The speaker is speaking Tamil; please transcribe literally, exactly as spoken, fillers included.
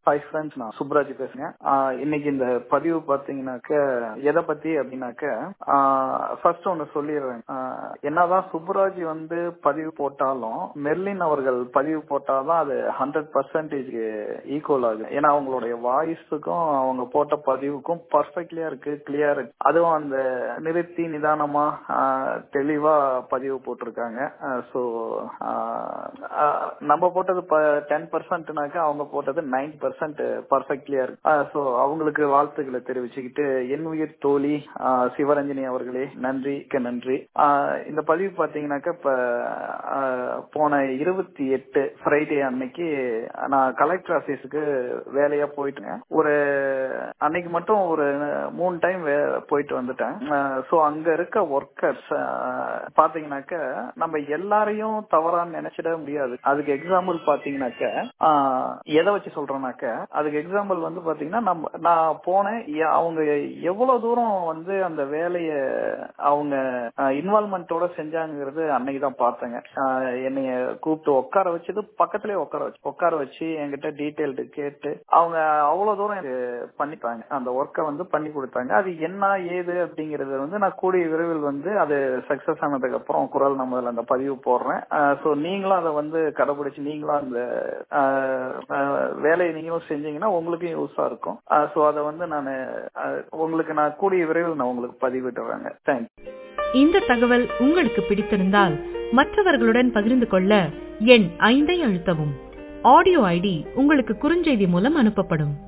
ஹாய் ஃப்ரெண்ட்ஸ், நான் சுப்ராஜ் பேசுறேன். ஆஹ் இன்னைக்கு இந்த பதிவு பாத்தீங்கன்னாக்க எதை பத்தி அப்படின்னாக்க ஃபர்ஸ்ட் ஒன்னு சொல்லிடுறேன். ஆஹ் என்னதான் சுப்ராஜ் வந்து பதிவு போட்டாலும் மெர்லின் அவர்கள் பதிவு போட்டாதான் அது ஹண்ட்ரட் பர்சன்டேஜ் ஈக்குவல் ஆகுது. ஏன்னா அவங்களுடைய வாய்ஸுக்கும் அவங்க போட்ட பதிவுக்கும் பர்ஃபெக்ட்லியா இருக்கு, கிளியரா இருக்கு. அதுவும் அந்த நிறுத்தி நிதானமா தெளிவா பதிவு போட்டிருக்காங்க. ஸோ நம்ம போட்டது டென் பர்சன்ட்னாக்க அவங்க போட்டது நைன் பர்சன்ட் பர்ஃபெக்ட்லியா இருக்கு. ஸோ அவங்களுக்கு வாழ்த்துக்களை தெரிவிச்சுக்கிட்டு என் உயிர் தோழி சிவரஞ்சனி அவர்களே நன்றி நன்றி. இந்த பதிவு பாத்தீங்கன்னாக்க இப்ப போன இருபத்தி எட்டு ஃப்ரைடே அன்னைக்கு நான் கலெக்டர் ஆபீஸுக்கு வேலையா போயிட்டேன். ஒரு அன்னைக்கு மட்டும் ஒரு மூணு டைம் போயிட்டு வந்துட்டேன். ஸோ அங்க இருக்க ஒர்க்கர்ஸ் பாத்தீங்கன்னாக்க நம்ம எல்லாரையும் தவறான்னு நினைச்சிட முடியாது. அதுக்கு எக்ஸாம்பிள் பாத்தீங்கன்னாக்க எதை வச்சு சொல்றேன்னாக்க அதுக்கு எக்ஸாம்பிள் வந்து பாத்தீங்கன்னா நம்ம நான் போனேன், அவங்க எவ்வளவு தூரம் வந்து அந்த வேலைய அவங்க இன்வால்மெண்டோட செஞ்சாங்கிறது அன்னைக்கு தான் பார்த்தேங்க. என்னைய கூப்பிட்டு உட்கார வச்சது பக்கத்துலயே உட்கார வச்சு உட்கார வச்சு என்கிட்ட டீட்டெயில்டு கேட்டு அவங்க அவ்வளவு தூரம் பண்ணிட்டாங்க. அந்த ஒர்க்கை வந்து பண்ணி கொடுத்தாங்க. அது என்ன ஏது அப்படிங்கறது வந்து நான் கூடிய விரைவில் வந்து அது சக்சஸ் ஆனதுக்கு அப்புறம் குரல் நம்ம அந்த பதிவு போடுறேன். ஸோ நீங்களும் அதை வந்து கடைபிடிச்சு நீங்களும் அந்த வேலையை நீங்களும் செஞ்சீங்கன்னா உங்களுக்கும் யூஸா இருக்கும். ஸோ அதை வந்து நான் உங்களுக்கு நான் கூடிய விரைவில் நான் உங்களுக்கு பதிவிடுறேங்க. தேங்க்யூ. இந்த தகவல் உங்களுக்கு பிடித்திருந்தால் மற்றவர்களுடன் பகிர்ந்து கொள்ள எண் ஐந்தை அழுத்தவும். ஆடியோ ஐடி உங்களுக்கு குறுஞ்செய்தி மூலம் அனுப்பப்படும்.